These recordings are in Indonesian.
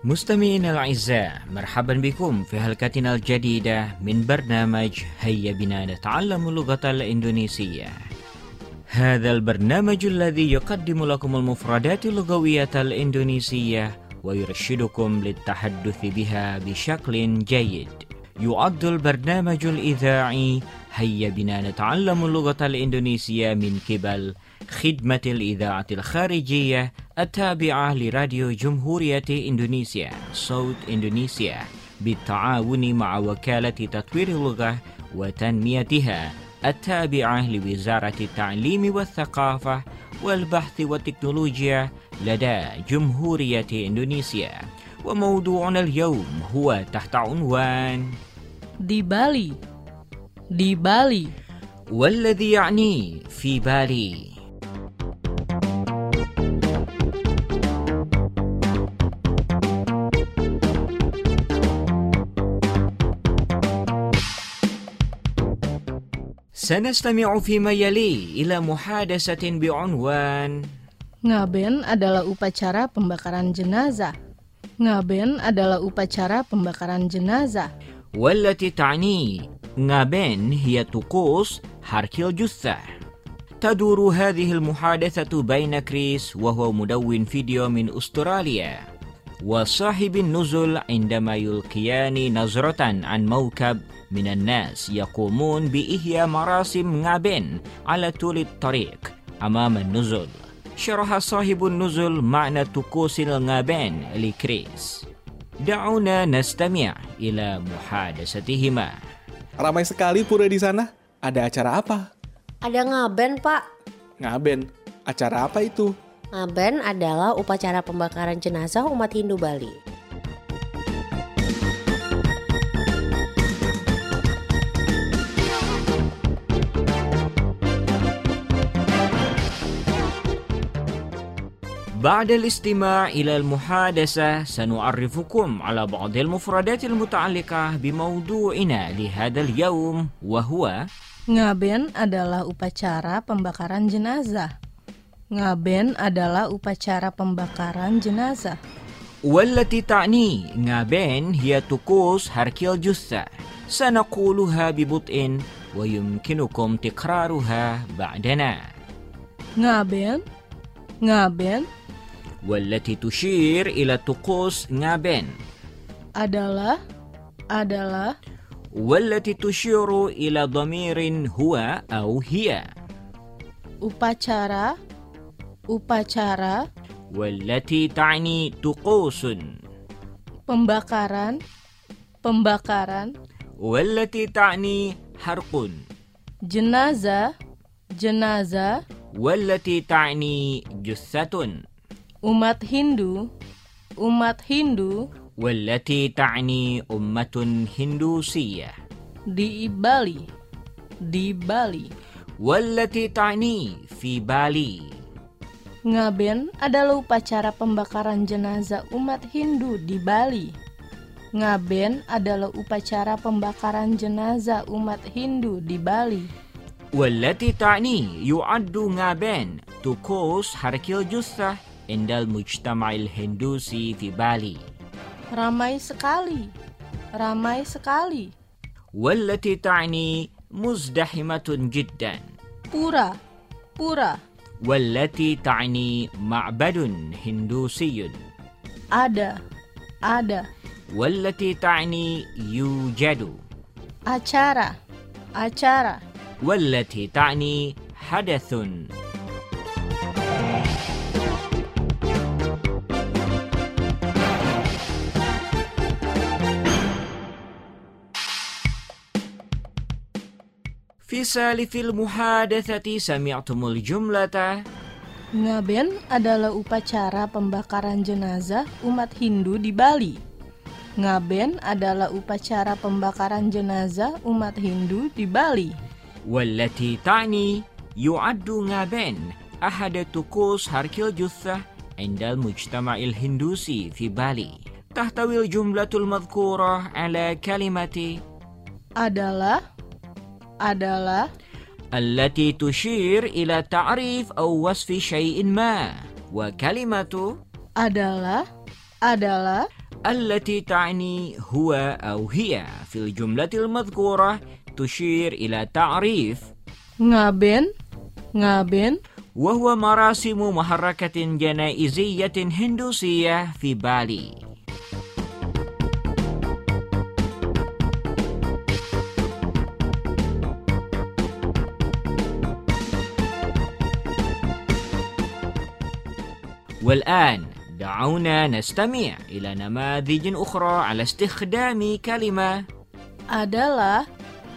مستمعينا الأعزاء، مرحبا بكم في حلقتنا الجديدة من برنامج هيا بنا نتعلم اللغة الإندونيسية. هذا البرنامج الذي يقدم لكم المفردات اللغوية الإندونيسية ويرشدكم للتحدث بها بشكل جيد. يعد البرنامج الإذاعي هيا بنا نتعلم اللغة الإندونيسية من قبل خدمة الإذاعة الخارجية التابعة لراديو جمهورية إندونيسيا صوت إندونيسيا بالتعاون مع وكالة تطوير اللغة وتنميتها التابعة لوزارة التعليم والثقافة والبحث والتكنولوجيا لدى جمهورية إندونيسيا. وموضوعنا اليوم هو تحت عنوان di Bali والذي يعني في بالي. سنستمع فيما يلي إلى محادثة بعنوان Ngaben adalah upacara pembakaran jenazah. Ngaben adalah upacara pembakaran jenazah. والتي تعني ngaben هي طقوس حرق الجثة. تدور هذه المحادثة بين كريس وهو مدون فيديو من أستراليا وصاحب النزل عندما يلقيان نظرة عن موكب من الناس يقومون بإحياء مراسم ngaben على طول الطريق أمام النزل. شرح صاحب النزل معنى طقوس ngaben لكريس. دعونا نستمع إلى محادثتهما. Ramai sekali pura di sana. Ada acara apa? Ada ngaben, Pak. Ngaben. Acara apa itu? Ngaben adalah upacara pembakaran jenazah umat Hindu Bali. بعد الاستماع إلى المحادثة سنعرفكم على بعض المفردات المتعلقة بموضوعنا لهذا اليوم وهو Ngaben adalah upacara pembakaran jenazah. Ngaben adalah upacara pembakaran jenazah. والتي تعني ngaben هي طقوس حرق الجثة. سنقولها ببطء ويمكنكم تكرارها بعدنا. Ngaben والتي تشير إلى طقوس ngaben adalah والتي تشير إلى ضمير هو أو هي. upacara والتي تعني طقوس pembakaran والتي تعني حرق. jenazah والتي تعني جثة. umat Hindu والتي تعني أمة هندوسية. di Bali والتي تعني في بالي. Ngaben adalah upacara pembakaran jenazah umat Hindu di Bali. Ngaben adalah upacara pembakaran jenazah umat Hindu di Bali. والتي تعني يعد ngaben طقوس حرق الجثة عند المجتمع الهندوسي في بالي. Ramai sekali. والتي تعني مزدحمة جدا. Pura. والتي تعني معبد هندوسي. Ada. والتي تعني يوجد. Acara. والتي تعني حدث. في سالف المحادثة سمعتم الجملة Ngaben adalah upacara pembakaran jenazah umat Hindu di Bali. Ngaben adalah upacara pembakaran jenazah umat Hindu di Bali. والتي تعني يعد ngaben أحد طقوس حرق الجثة عند المجتمع الهندوسي في بالي. تحتوي الجملة المذكورة على كلمة adalah التي تشير إلى تعريف أو وصف شيء ما. وكلمة adalah التي تعني هو أو هي في الجملة المذكورة تشير إلى تعريف ngaben, وهو مراسم محركة جنائزية هندوسية في بالي. والآن دعونا نستمع إلى نماذج أخرى على استخدام كلمة adalah,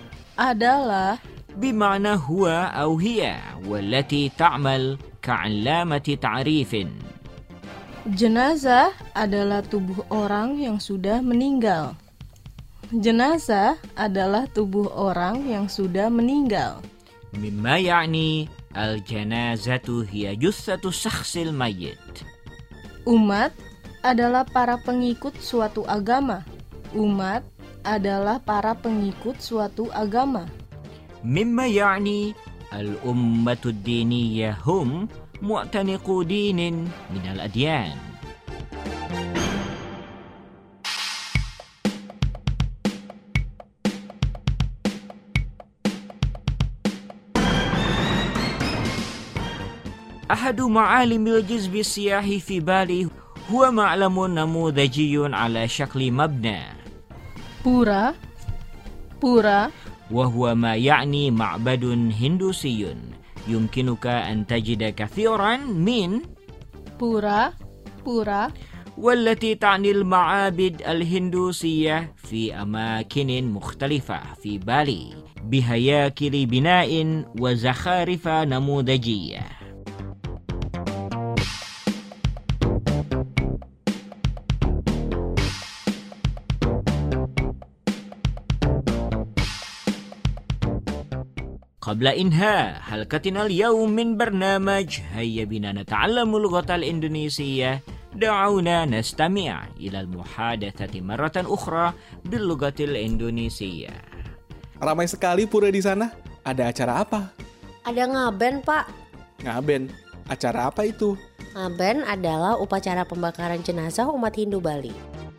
بمعنى هو أو هي والتي تعمل كعلامة تعريف. jenazah adalah tubuh orang yang sudah meninggal. Jenazah adalah tubuh orang yang sudah meninggal. مما يعني الجنازة هي جثة الشخص الميت. Umat adalah para pengikut suatu agama. Umat adalah para pengikut suatu agama. مما يعني الأمة الدينية هم معتنقو دين من الأديان. أحد معالم الجذب السياحي في بالي هو معلم نموذجي على شكل مبنى، Pura, وهو ما يعني معبد هندوسي يمكنك أن تجد كثيرا من pura, والتي تعني المعابد الهندوسية في أماكن مختلفة في بالي بهياكل بناء وزخارف نموذجية. قبل إنهاء حلقتنا اليوم من برنامج هيا بنا نتعلم اللغة الإندونيسية، دعونا نستمع إلى المحادثة مرة أخرى باللغة الإندونيسية. Ramai sekali pura di sana. Ada acara apa? Ada ngaben, Pak. Ngaben. Acara apa itu? Ngaben adalah upacara pembakaran jenazah umat Hindu Bali.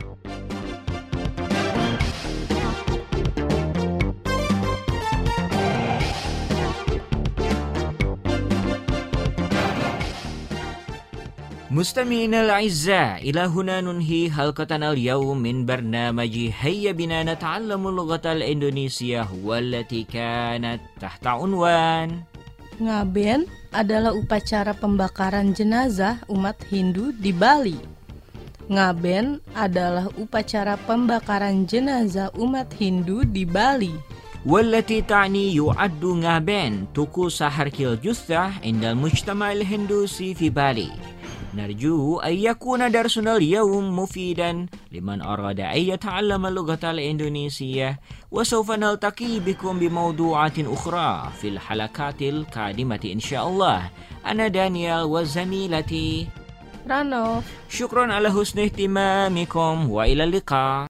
مستمعينا الأعزاء، إلى هنا ننهي حلقتنا اليوم من برنامج هيا بنا نتعلم اللغة الإندونيسية، والتي كانت تحت عنوان ngaben adalah upacara pembakaran jenazah umat Hindu di Bali. Ngaben adalah upacara pembakaran jenazah umat Hindu di Bali. والتي تعني يعد ngaben طقوس حرق الجثة عند المجتمع الهندوسي في بالي. نرجو أن يكون درسنا اليوم مفيدا لمن أراد أن يتعلم اللغة الإندونيسية، وسوف نلتقي بكم بموضوعات أخرى في الحلقات القادمة إن شاء الله. أنا دانيال وزميلتي Rano. شكرا على حسن اهتمامكم وإلى اللقاء.